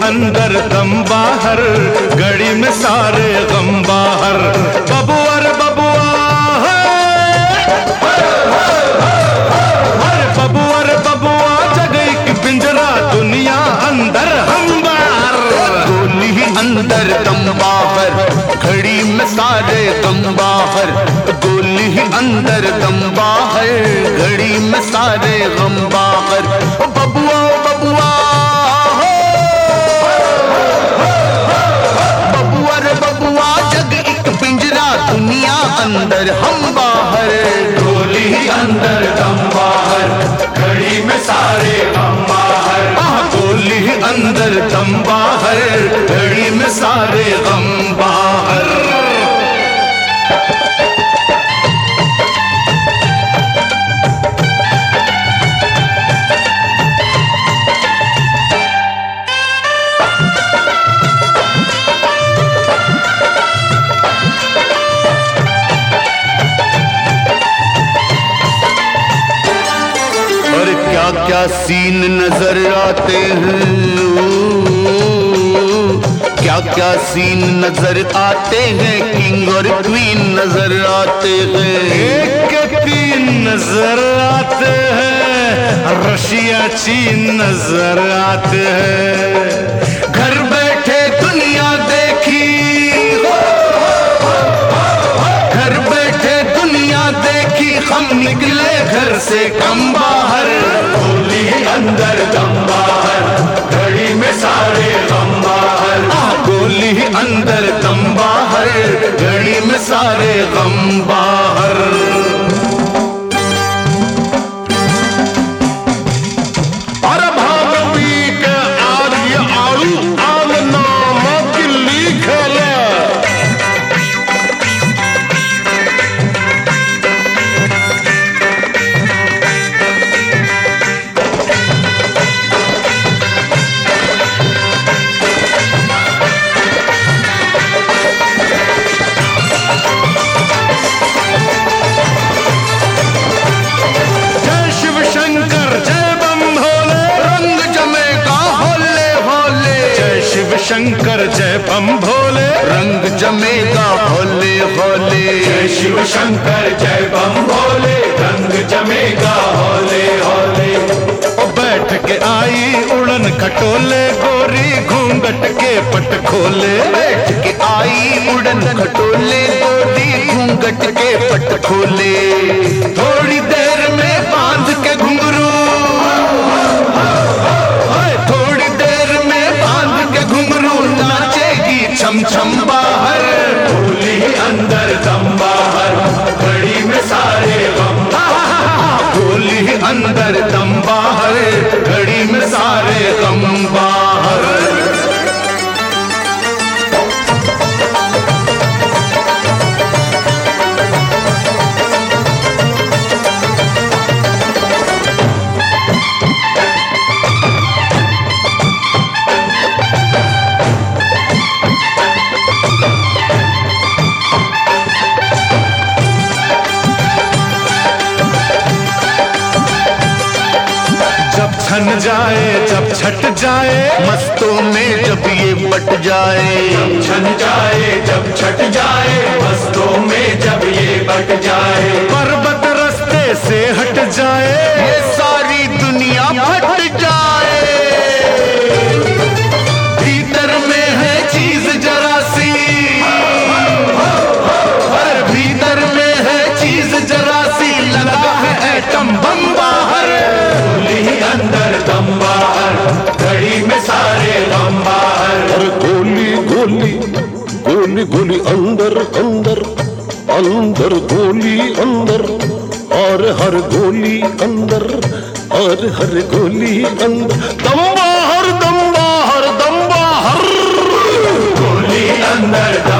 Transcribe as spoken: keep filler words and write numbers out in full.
अंदर दम बाहर, घड़ी में सारे गम बाहर। बबुआ रे बबुआ, अरे बबुआ रे बबुआ, जग एक पिंजरा दुनिया अंदर हम बाहर। गोली अंदर दम बाहर, घड़ी में सारे गम बाहर। गोली अंदर दम बाहर, घड़ी में सारे गम बाहर। बबुआ बबुआ, बबुआ रे बबुआ, जग एक पिंजरा दुनिया अंदर हम बाहर। गोली अंदर दम बाहर, घड़ी में सारे गम बाहर। गोली अंदर दम बाहर, घड़ी में सारे गम बाहर। क्या क्या सीन नजर आते हैं, क्या क्या सीन नजर आते हैं, किंग और क्वीन नजर आते हैं। एक के तीन नजर आते हैं, रशिया चीन नजर आते हैं। घर बैठे दुनिया देखी, घर बैठे दुनिया देखी, हम निकले घर से कम बाहर। गोली अंदर दम बाहर, घड़ी में सारे गम बाहर। गोली अंदर दम बाहर, घड़ी में सारे गम बाहर। अरे भागवी के आर्य आड़ू आल नाम की लिखल। शंकर जय बम भोले, रंग जमेगा होले होले। जय शिव शंकर जय बम भोले, रंग जमेगा होले होले। ओ बैठ के आई उड़न खटोले, गोरी घूंघट के पट खोले। बैठ के आई उड़न खटोले, गोरी घूंघट के पट खोले। थोड़ी देर में बांध के घुंघरू, थोड़ी देर में बांध के घुंघरू, नाचेगी छम छम बाहर। गोली अंदर दम बाहर, घड़ी में सारे गम। गोली अंदर दम बाहर, घड़ी में सारे गम बाहर। छन जाए जब छट जाए, मस्तों में जब ये बट जाए। छन जाए जब छट जाए, मस्तों में जब ये बट जाए। पर्वत रास्ते से हट जाए, ये सारी दुनिया फट जाए। भीतर में है चीज जरा सी, अरे भीतर में है चीज जरा सी, लगा है एटम बम बाहर। गोली अंदर दम बाहर, घड़ी में सारे गम बाहर। अरे गोली गोली गोली गोली अंदर अंदर अंदर गोली अंदर, और हर गोली अंदर, और हर गोली अंदर। दम बाहर दम बाहर दम बाहर। गोली अंदर